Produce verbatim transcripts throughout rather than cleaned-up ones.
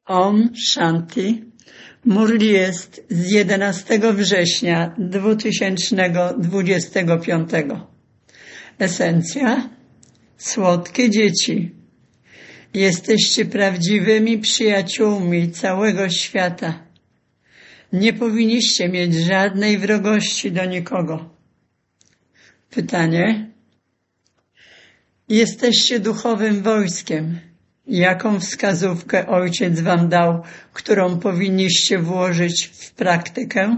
Om Shanti. Murli jest z jedenastego września dwa tysiące dwudziestego piątego. Esencja. Słodkie dzieci. Jesteście prawdziwymi przyjaciółmi całego świata. Nie powinniście mieć żadnej wrogości do nikogo. Pytanie. Jesteście duchowym wojskiem. Jaką wskazówkę Ojciec wam dał, którą powinniście włożyć w praktykę?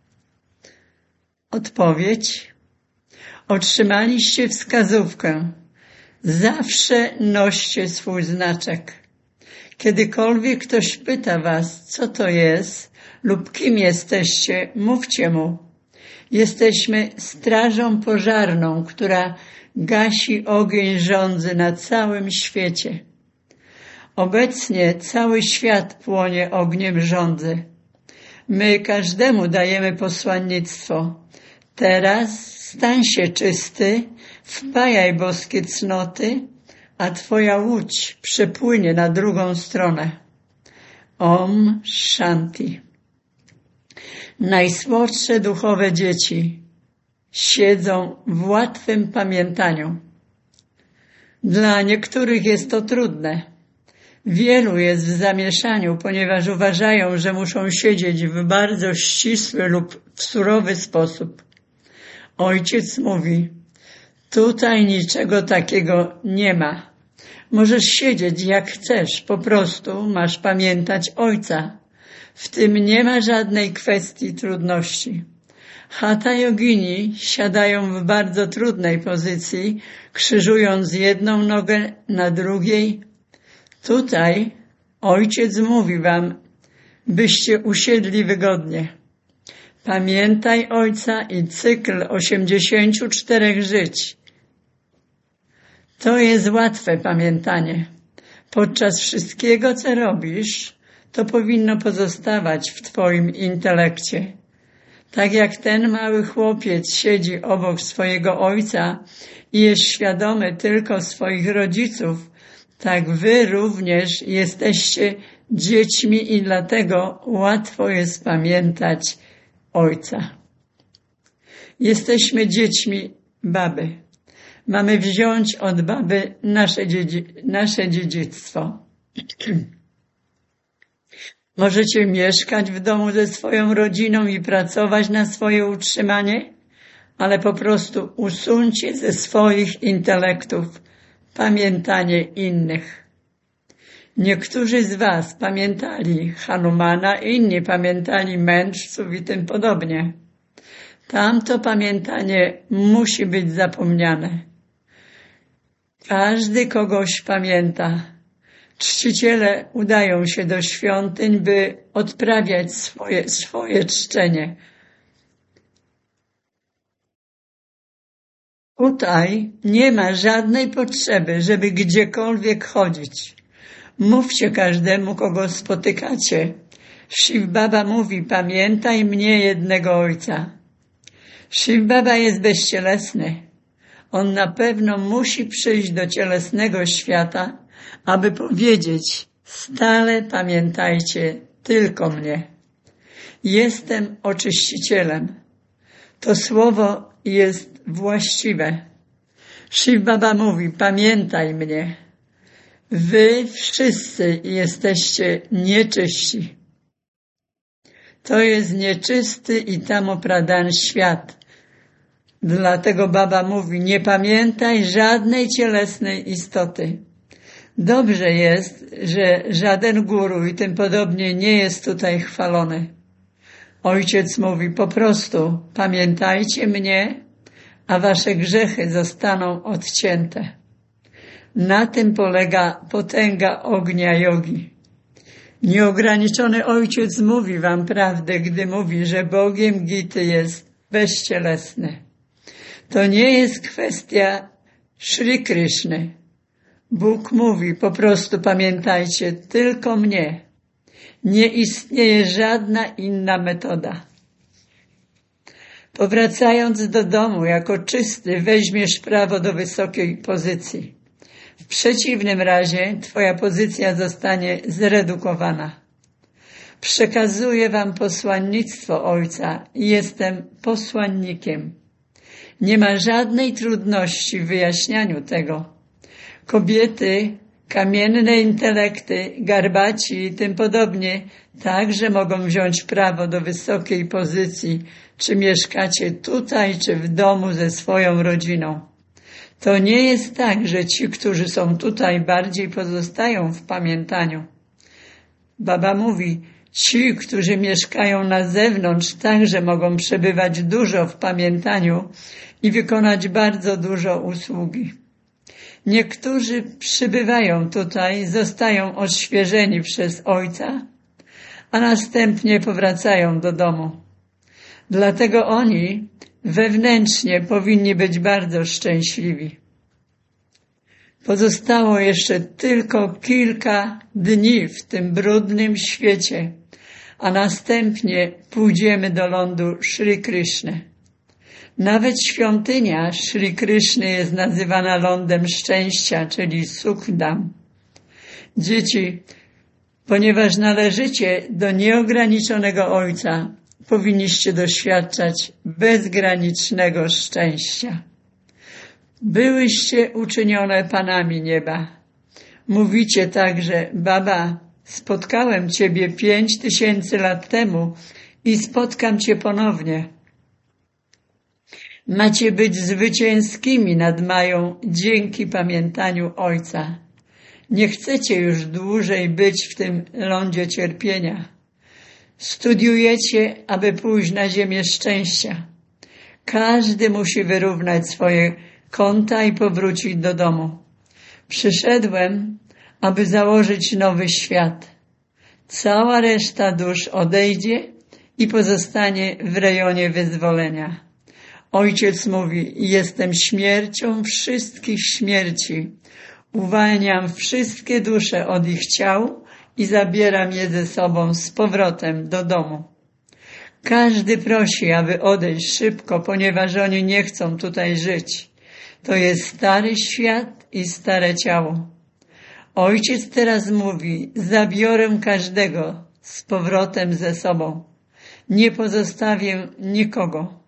Odpowiedź. Otrzymaliście wskazówkę. Zawsze noście swój znaczek. Kiedykolwiek ktoś pyta was, co to jest lub kim jesteście, mówcie mu. Jesteśmy strażą pożarną, która gasi ogień żądzy na całym świecie. Obecnie cały świat płonie ogniem żądzy. My każdemu dajemy posłannictwo. Teraz stań się czysty, wpajaj boskie cnoty, a twoja łódź przepłynie na drugą stronę. Om Shanti. Najsłodsze duchowe dzieci siedzą w łatwym pamiętaniu. Dla niektórych jest to trudne. Wielu jest w zamieszaniu, ponieważ uważają, że muszą siedzieć w bardzo ścisły lub w surowy sposób. Ojciec mówi, tutaj niczego takiego nie ma. Możesz siedzieć jak chcesz, po prostu masz pamiętać Ojca. W tym nie ma żadnej kwestii trudności. Hatha yogini siadają w bardzo trudnej pozycji, krzyżując jedną nogę na drugiej. Tutaj Ojciec mówi wam, byście usiedli wygodnie. Pamiętaj Ojca i cykl osiemdziesięciu czterech żyć. To jest łatwe pamiętanie. Podczas wszystkiego, co robisz, to powinno pozostawać w twoim intelekcie. Tak jak ten mały chłopiec siedzi obok swojego ojca i jest świadomy tylko swoich rodziców, tak wy również jesteście dziećmi i dlatego łatwo jest pamiętać Ojca. Jesteśmy dziećmi baby. Mamy wziąć od baby nasze, dziedzi- nasze dziedzictwo. Możecie mieszkać w domu ze swoją rodziną i pracować na swoje utrzymanie, ale po prostu usuńcie ze swoich intelektów pamiętanie innych. Niektórzy z was pamiętali Hanumana, inni pamiętali mędrców i tym podobnie. Tamto pamiętanie musi być zapomniane. Każdy kogoś pamięta. Czciciele udają się do świątyń, by odprawiać swoje, swoje czczenie. Tutaj nie ma żadnej potrzeby, żeby gdziekolwiek chodzić. Mówcie każdemu, kogo spotykacie. Shiv Baba mówi, pamiętaj mnie jednego Ojca. Shiv Baba jest bezcielesny. On na pewno musi przyjść do cielesnego świata, aby powiedzieć, stale pamiętajcie tylko mnie. Jestem oczyścicielem. To słowo jest właściwe. Shiv Baba mówi, pamiętaj mnie. Wy wszyscy jesteście nieczyści. To jest nieczysty i tamopradan świat. Dlatego Baba mówi, nie pamiętaj żadnej cielesnej istoty. Dobrze jest, że żaden guru i tym podobnie nie jest tutaj chwalony. Ojciec mówi, po prostu pamiętajcie mnie, a wasze grzechy zostaną odcięte. Na tym polega potęga ognia jogi. Nieograniczony Ojciec mówi wam prawdę, gdy mówi, że Bogiem Gity jest bezcielesny. To nie jest kwestia Shri Krishny. Bóg mówi, po prostu pamiętajcie tylko mnie. Nie istnieje żadna inna metoda. Powracając do domu jako czysty, weźmiesz prawo do wysokiej pozycji. W W przeciwnym razie twoja pozycja zostanie zredukowana. Przekazuję wam posłannictwo Ojca i jestem posłannikiem. Nie ma żadnej trudności w wyjaśnianiu tego. Kobiety, kamienne intelekty, garbaci i tym podobnie także mogą wziąć prawo do wysokiej pozycji, czy mieszkacie tutaj, czy w domu ze swoją rodziną. To nie jest tak, że ci, którzy są tutaj, bardziej pozostają w pamiętaniu. Baba mówi, ci, którzy mieszkają na zewnątrz, także mogą przebywać dużo w pamiętaniu i wykonać bardzo dużo usługi. Niektórzy przybywają tutaj, zostają odświeżeni przez Ojca, a następnie powracają do domu. Dlatego oni wewnętrznie powinni być bardzo szczęśliwi. Pozostało jeszcze tylko kilka dni w tym brudnym świecie, a następnie pójdziemy do lądu Shri Krishny. Nawet świątynia Shri Krishny jest nazywana lądem szczęścia, czyli Sukhdam. Dzieci, ponieważ należycie do nieograniczonego Ojca, powinniście doświadczać bezgranicznego szczęścia. Byłyście uczynione panami nieba. Mówicie także, Baba, spotkałem Ciebie pięć tysięcy lat temu i spotkam Cię ponownie. Macie być zwycięskimi nad Mają dzięki pamiętaniu Ojca. Nie chcecie już dłużej być w tym lądzie cierpienia. Studiujecie, aby pójść na ziemię szczęścia. Każdy musi wyrównać swoje konta i powrócić do domu. Przyszedłem, aby założyć nowy świat. Cała reszta dusz odejdzie i pozostanie w rejonie wyzwolenia. Ojciec mówi, jestem śmiercią wszystkich śmierci. Uwalniam wszystkie dusze od ich ciał i zabieram je ze sobą z powrotem do domu. Każdy prosi, aby odejść szybko, ponieważ oni nie chcą tutaj żyć. To jest stary świat i stare ciało. Ojciec teraz mówi, zabiorę każdego z powrotem ze sobą. Nie pozostawię nikogo.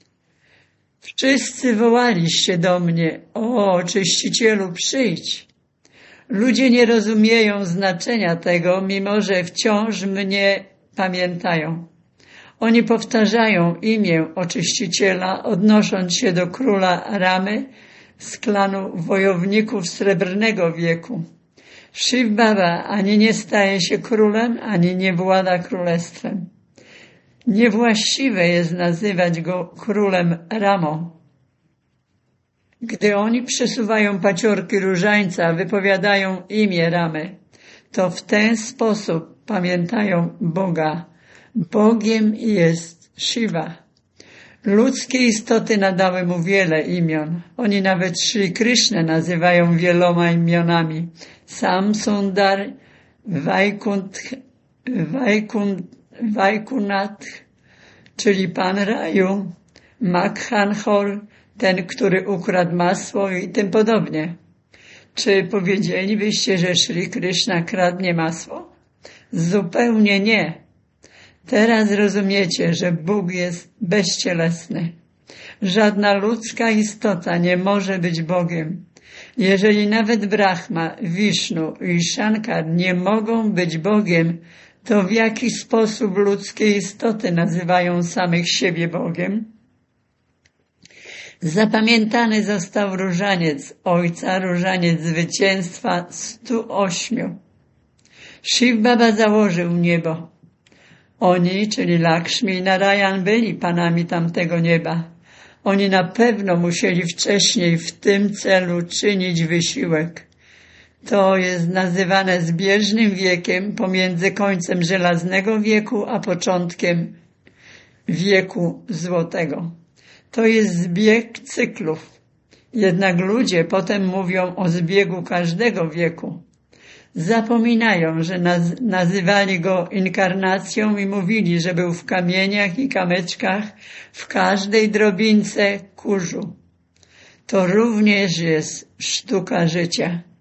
Wszyscy wołaliście do mnie, o, czyścicielu, przyjdź. Ludzie nie rozumieją znaczenia tego, mimo że wciąż mnie pamiętają. Oni powtarzają imię oczyściciela, odnosząc się do króla Ramy z klanu wojowników Srebrnego wieku. Shiv Baba ani nie staje się królem, ani nie włada królestwem. Niewłaściwe jest nazywać go królem Ramą. Gdy oni przesuwają paciorki różańca, wypowiadają imię Ramy, to w ten sposób pamiętają Boga. Bogiem jest Shiva. Ludzkie istoty nadały mu wiele imion. Oni nawet Shri Krishnę nazywają wieloma imionami. Sam Sundar, Vaikunt, Vaikunt, Vaikunath, czyli Pan Raju, Makhanhor, ten, który ukradł masło i tym podobnie. Czy powiedzielibyście, że Shri Krishna kradnie masło? Zupełnie nie. Teraz rozumiecie, że Bóg jest bezcielesny. Żadna ludzka istota nie może być Bogiem. Jeżeli nawet Brahma, Wisznu i Shankar nie mogą być Bogiem, to w jaki sposób ludzkie istoty nazywają samych siebie Bogiem? Zapamiętany został różaniec Ojca, różaniec zwycięstwa stu ośmiu. Shiv Baba założył niebo. Oni, czyli Lakshmi i Narayan, byli panami tamtego nieba. Oni na pewno musieli wcześniej w tym celu czynić wysiłek. To jest nazywane zbieżnym wiekiem pomiędzy końcem żelaznego wieku a początkiem wieku złotego. To jest zbieg cyklów. Jednak ludzie potem mówią o zbiegu każdego wieku. Zapominają, że naz- nazywali go inkarnacją i mówili, że był w kamieniach i kamyczkach, w każdej drobince kurzu. To również jest sztuka życia.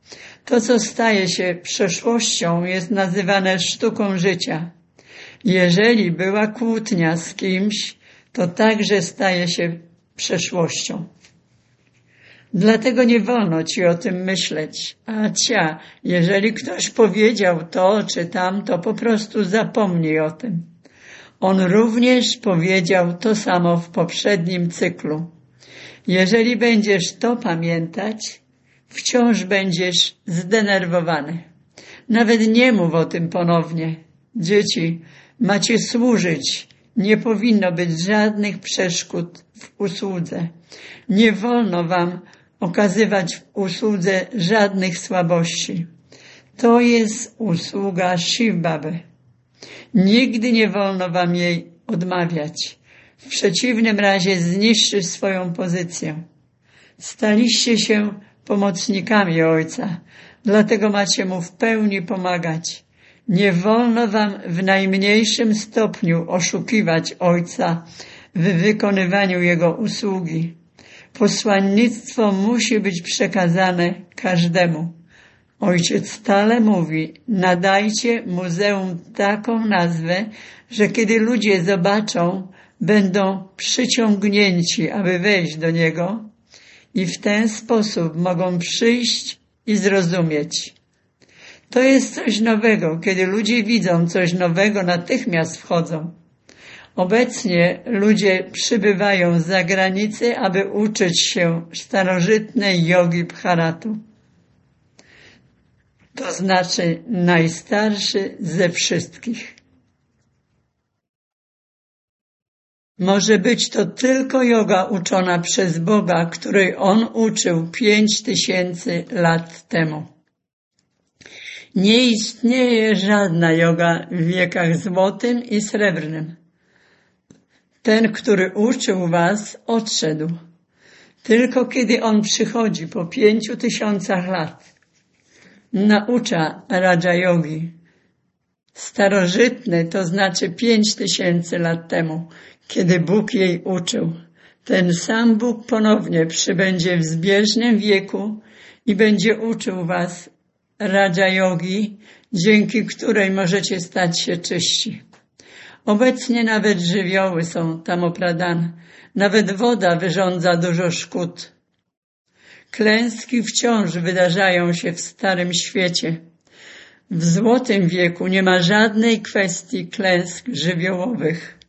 To, co staje się przeszłością, jest nazywane sztuką życia. Jeżeli była kłótnia z kimś, to także staje się przeszłością. Dlatego nie wolno ci o tym myśleć. A cia, jeżeli ktoś powiedział to czy tamto, po prostu zapomnij o tym. On również powiedział to samo w poprzednim cyklu. Jeżeli będziesz to pamiętać, wciąż będziesz zdenerwowany. Nawet nie mów o tym ponownie. Dzieci, macie służyć. Nie powinno być żadnych przeszkód w usłudze. Nie wolno wam okazywać w usłudze żadnych słabości. To jest usługa Shiv Baby. Nigdy nie wolno wam jej odmawiać. W przeciwnym razie zniszczysz swoją pozycję. Staliście się pomocnikami Ojca, dlatego macie Mu w pełni pomagać. Nie wolno wam w najmniejszym stopniu oszukiwać Ojca w wykonywaniu Jego usługi. Posłannictwo musi być przekazane każdemu. Ojciec stale mówi, nadajcie muzeum taką nazwę, że kiedy ludzie zobaczą, będą przyciągnięci, aby wejść do niego i w ten sposób mogą przyjść i zrozumieć. To jest coś nowego. Kiedy ludzie widzą coś nowego, natychmiast wchodzą. Obecnie ludzie przybywają z zagranicy, aby uczyć się starożytnej jogi bharatu. To znaczy najstarszy ze wszystkich. Może być to tylko joga uczona przez Boga, której On uczył pięć tysięcy lat temu. Nie istnieje żadna joga w wiekach złotym i srebrnym. Ten, który uczył was, odszedł. Tylko kiedy on przychodzi po pięciu tysiącach lat, naucza Raja Yogi. Starożytny, to znaczy pięć tysięcy lat temu, kiedy Bóg jej uczył. Ten sam Bóg ponownie przybędzie w zbieżnym wieku i będzie uczył was Raja Yogi, dzięki której możecie stać się czyści. Obecnie nawet żywioły są tam opradane. Nawet woda wyrządza dużo szkód. Klęski wciąż wydarzają się w Starym Świecie. W Złotym Wieku nie ma żadnej kwestii klęsk żywiołowych.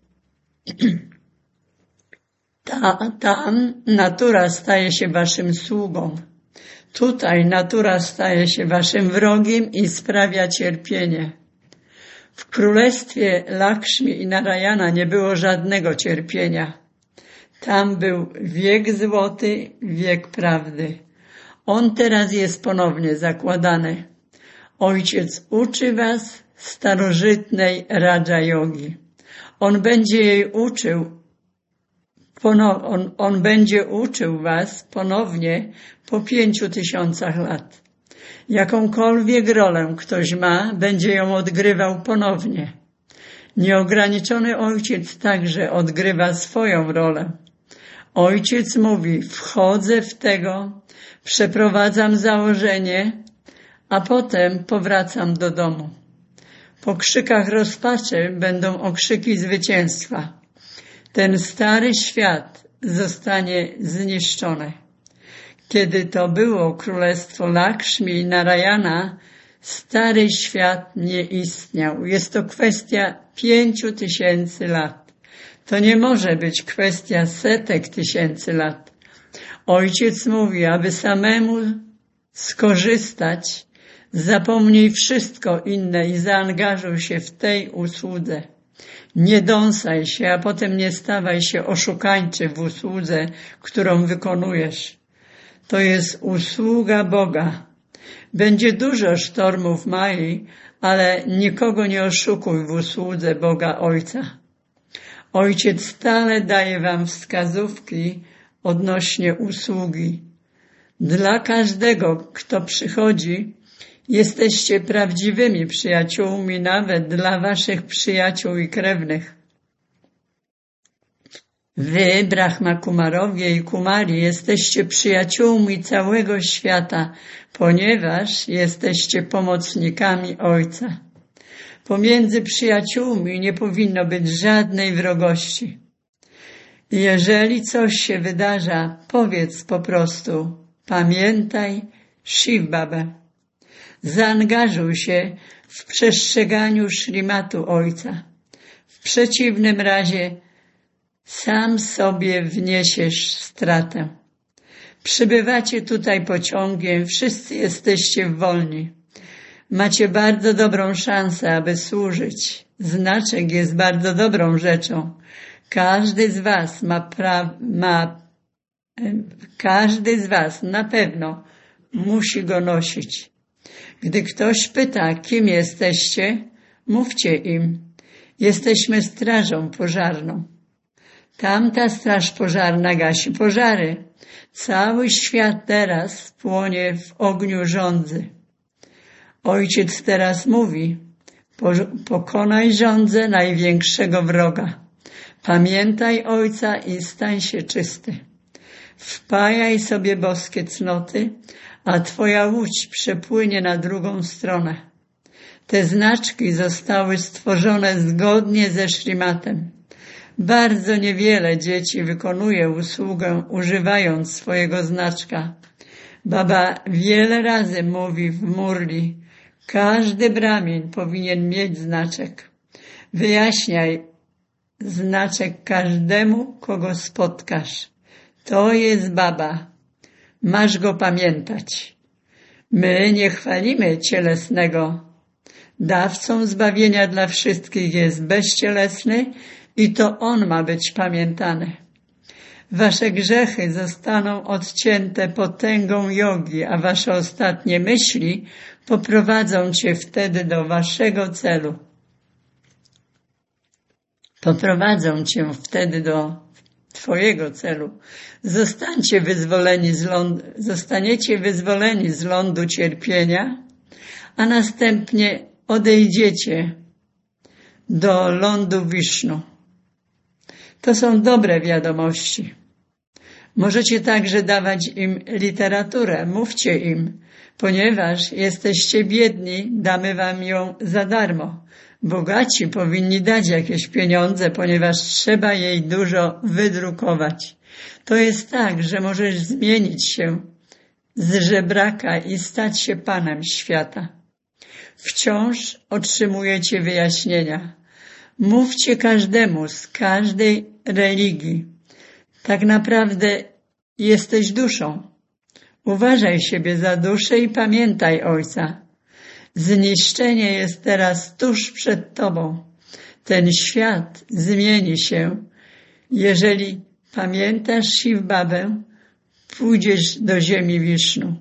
Ta, tam natura staje się waszym sługą. Tutaj natura staje się waszym wrogiem i sprawia cierpienie. W królestwie Lakshmi i Narayana nie było żadnego cierpienia. Tam był wiek złoty, wiek prawdy. On teraz jest ponownie zakładany. Ojciec uczy was starożytnej Raja Yogi. On będzie jej uczył, ponow, on, on będzie uczył was ponownie po pięciu tysiącach lat. Jakąkolwiek rolę ktoś ma, będzie ją odgrywał ponownie. Nieograniczony Ojciec także odgrywa swoją rolę. Ojciec mówi, wchodzę w tego, przeprowadzam założenie, a potem powracam do domu. Po krzykach rozpaczy będą okrzyki zwycięstwa. Ten stary świat zostanie zniszczony. Kiedy to było królestwo Lakshmi i Narayana, stary świat nie istniał. Jest to kwestia pięciu tysięcy lat. To nie może być kwestia setek tysięcy lat. Ojciec mówi, aby samemu skorzystać, zapomnij wszystko inne i zaangażuj się w tej usłudze. Nie dąsaj się, a potem nie stawaj się oszukańczy w usłudze, którą wykonujesz. To jest usługa Boga. Będzie dużo sztormów Mai, ale nikogo nie oszukuj w usłudze Boga Ojca. Ojciec stale daje wam wskazówki odnośnie usługi. Dla każdego, kto przychodzi, jesteście prawdziwymi przyjaciółmi, nawet dla waszych przyjaciół i krewnych. Wy, Brahma Kumarowie i Kumari, jesteście przyjaciółmi całego świata, ponieważ jesteście pomocnikami Ojca. Pomiędzy przyjaciółmi nie powinno być żadnej wrogości. Jeżeli coś się wydarza, powiedz po prostu: pamiętaj Shiv Babę. Zaangażuj się w przestrzeganiu szrimatu Ojca. W przeciwnym razie sam sobie wniesiesz stratę. Przybywacie tutaj pociągiem, wszyscy jesteście wolni. Macie bardzo dobrą szansę, aby służyć. Znaczek jest bardzo dobrą rzeczą. Każdy z was ma, pra- ma każdy z was na pewno musi go nosić. Gdy ktoś pyta, kim jesteście, mówcie im: jesteśmy strażą pożarną. Tamta straż pożarna gasi pożary. Cały świat teraz płonie w ogniu żądzy. Ojciec teraz mówi: pokonaj żądzę największego wroga. Pamiętaj Ojca i stań się czysty. Wpajaj sobie boskie cnoty, a twoja łódź przepłynie na drugą stronę. Te znaczki zostały stworzone zgodnie ze szrimatem. Bardzo niewiele dzieci wykonuje usługę używając swojego znaczka. Baba wiele razy mówi w Murli: każdy bramin powinien mieć znaczek. Wyjaśniaj znaczek każdemu, kogo spotkasz. To jest Baba. Masz go pamiętać. My nie chwalimy cielesnego. Dawcą zbawienia dla wszystkich jest bezcielesny i to on ma być pamiętany. Wasze grzechy zostaną odcięte potęgą jogi, a wasze ostatnie myśli poprowadzą cię wtedy do waszego celu. Poprowadzą cię wtedy do twojego celu. Zostańcie wyzwoleni z lądu, zostaniecie wyzwoleni z lądu cierpienia, a następnie odejdziecie do lądu Wisznu. To są dobre wiadomości. Możecie także dawać im literaturę. Mówcie im: ponieważ jesteście biedni, damy wam ją za darmo. Bogaci powinni dać jakieś pieniądze, ponieważ trzeba jej dużo wydrukować. To jest tak, że możesz zmienić się z żebraka i stać się panem świata. Wciąż otrzymujecie wyjaśnienia. Mówcie każdemu z każdej religii: tak naprawdę jesteś duszą. Uważaj siebie za duszę i pamiętaj Ojca. Zniszczenie jest teraz tuż przed tobą. Ten świat zmieni się. Jeżeli pamiętasz Shiv Babę, pójdziesz do ziemi Wisznu.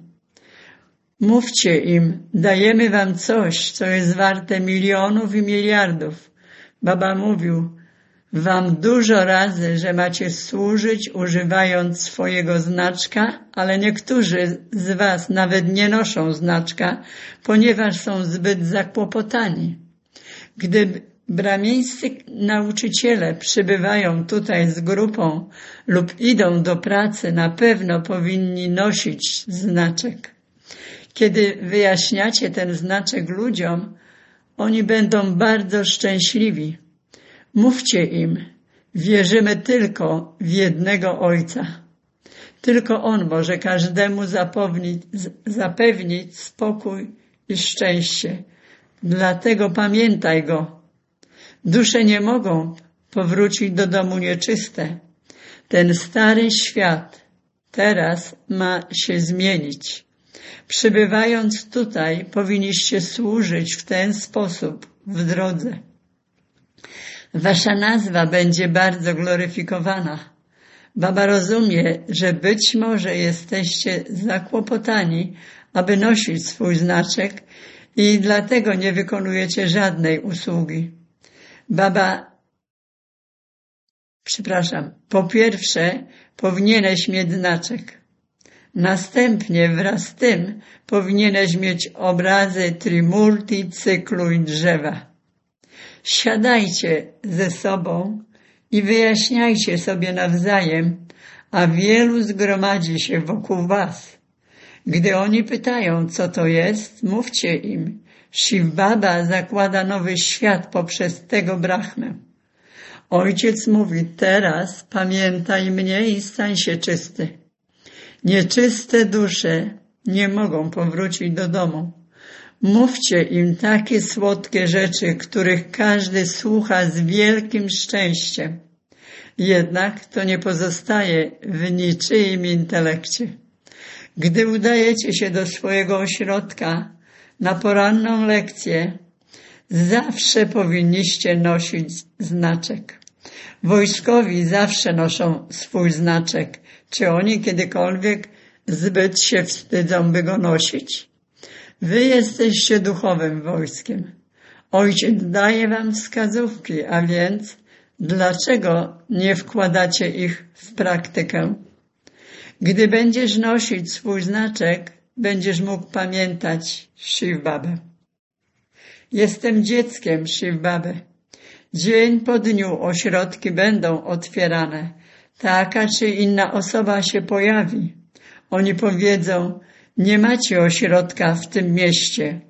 Mówcie im: dajemy wam coś, co jest warte milionów i miliardów. Baba mówił wam dużo razy, że macie służyć używając swojego znaczka, ale niektórzy z was nawet nie noszą znaczka, ponieważ są zbyt zakłopotani. Gdy brahmińscy nauczyciele przybywają tutaj z grupą lub idą do pracy, na pewno powinni nosić znaczek. Kiedy wyjaśniacie ten znaczek ludziom, oni będą bardzo szczęśliwi. Mówcie im: wierzymy tylko w jednego Ojca. Tylko On może każdemu zapewnić, zapewnić spokój i szczęście. Dlatego pamiętaj Go. Dusze nie mogą powrócić do domu nieczyste. Ten stary świat teraz ma się zmienić. Przybywając tutaj, powinniście służyć w ten sposób w drodze. Wasza nazwa będzie bardzo gloryfikowana. Baba rozumie, że być może jesteście zakłopotani, aby nosić swój znaczek i dlatego nie wykonujecie żadnej usługi. Baba, przepraszam, po pierwsze powinieneś mieć znaczek. Następnie wraz z tym powinieneś mieć obrazy Trimurti, cyklu i drzewa. Siadajcie ze sobą i wyjaśniajcie sobie nawzajem, a wielu zgromadzi się wokół was. Gdy oni pytają, co to jest, mówcie im, Shiv Baba zakłada nowy świat poprzez tego Brahmę. Ojciec mówi, teraz pamiętaj mnie i stań się czysty. Nieczyste dusze nie mogą powrócić do domu. Mówcie im takie słodkie rzeczy, których każdy słucha z wielkim szczęściem. Jednak to nie pozostaje w niczyim intelekcie. Gdy udajecie się do swojego ośrodka na poranną lekcję, zawsze powinniście nosić znaczek. Wojskowi zawsze noszą swój znaczek. Czy oni kiedykolwiek zbyt się wstydzą, by go nosić? Wy jesteście duchowym wojskiem. Ojciec daje wam wskazówki, a więc dlaczego nie wkładacie ich w praktykę? Gdy będziesz nosić swój znaczek, będziesz mógł pamiętać Shiv Babę. Jestem dzieckiem Shiv Baby. Dzień po dniu ośrodki będą otwierane. Taka czy inna osoba się pojawi. Oni powiedzą, nie macie ośrodka w tym mieście.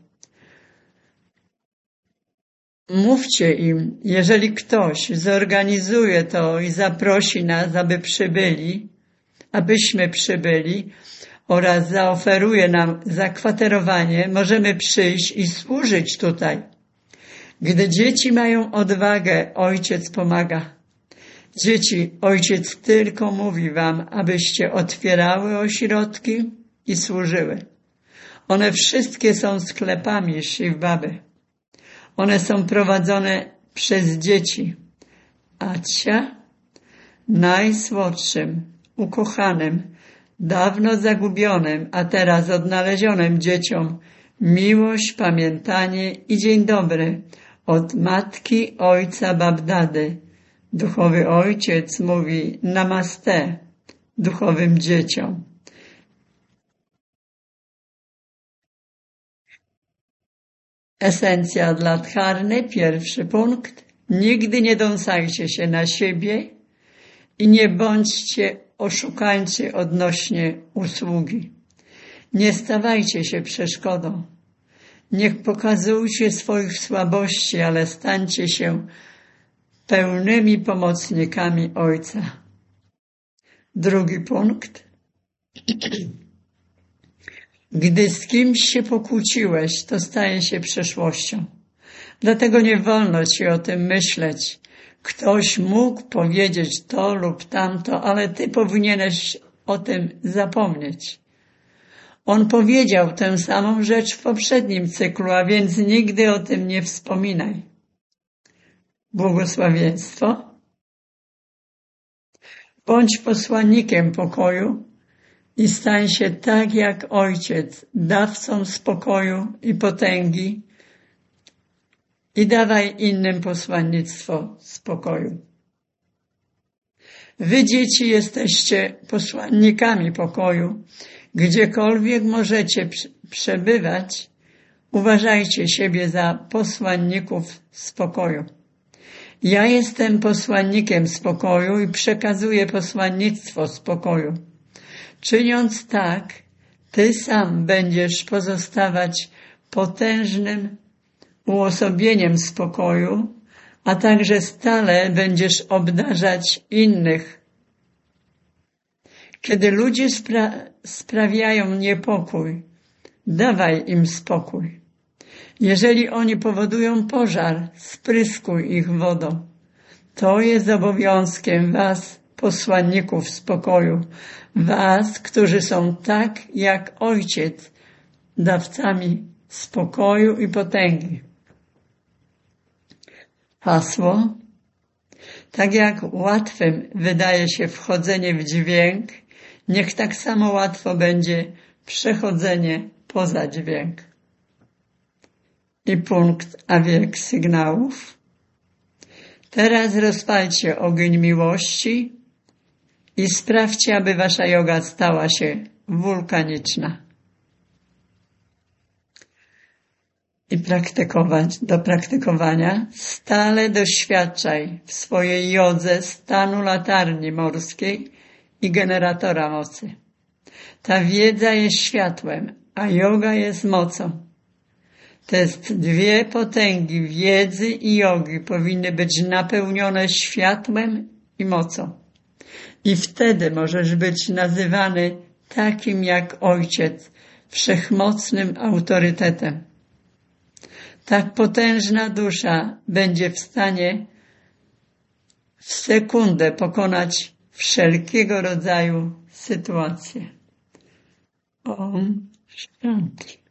Mówcie im, jeżeli ktoś zorganizuje to i zaprosi nas, aby przybyli, abyśmy przybyli oraz zaoferuje nam zakwaterowanie, możemy przyjść i służyć tutaj. Gdy dzieci mają odwagę, ojciec pomaga. Dzieci, ojciec tylko mówi wam, abyście otwierały ośrodki i służyły. One wszystkie są sklepami Shiv Baby. One są prowadzone przez dzieci. Acia, najsłodszym, ukochanym, dawno zagubionym, a teraz odnalezionym dzieciom miłość, pamiętanie i dzień dobry od matki, ojca, Babdady. Duchowy ojciec mówi namaste duchowym dzieciom. Esencja dla dharny, pierwszy punkt. Nigdy nie dąsajcie się na siebie i nie bądźcie oszukańcy odnośnie usługi. Nie stawajcie się przeszkodą. Nie pokazujcie swoich słabości, ale stańcie się pełnymi pomocnikami Ojca. Drugi punkt. Gdy z kimś się pokłóciłeś, to staje się przeszłością. Dlatego nie wolno ci o tym myśleć. Ktoś mógł powiedzieć to lub tamto, ale ty powinieneś o tym zapomnieć. On powiedział tę samą rzecz w poprzednim cyklu, a więc nigdy o tym nie wspominaj. Błogosławieństwo. Bądź posłannikiem pokoju i stań się tak jak Ojciec, dawcą spokoju i potęgi i dawaj innym posłannictwo spokoju. Wy, dzieci, jesteście posłannikami pokoju. Gdziekolwiek możecie przebywać, uważajcie siebie za posłanników spokoju. Ja jestem posłannikiem spokoju i przekazuję posłannictwo spokoju. Czyniąc tak, ty sam będziesz pozostawać potężnym uosobieniem spokoju, a także stale będziesz obdarzać innych. Kiedy ludzie spra- sprawiają niepokój, dawaj im spokój. Jeżeli oni powodują pożar, spryskuj ich wodą. To jest obowiązkiem was, posłanników spokoju, was, którzy są tak jak Ojciec, dawcami spokoju i potęgi. Hasło. Tak jak łatwym wydaje się wchodzenie w dźwięk, niech tak samo łatwo będzie przechodzenie poza dźwięk. I punkt, a wiek sygnałów. Teraz rozpalcie ogień miłości i sprawdźcie, aby wasza joga stała się wulkaniczna. i praktykować, do praktykowania stale doświadczaj w swojej jodze stanu latarni morskiej i generatora mocy. Ta wiedza jest światłem, a joga jest mocą. Te dwie potęgi wiedzy i jogi powinny być napełnione światłem i mocą. I wtedy możesz być nazywany takim jak Ojciec, wszechmocnym autorytetem. Tak potężna dusza będzie w stanie w sekundę pokonać wszelkiego rodzaju sytuacje. Om Shanti.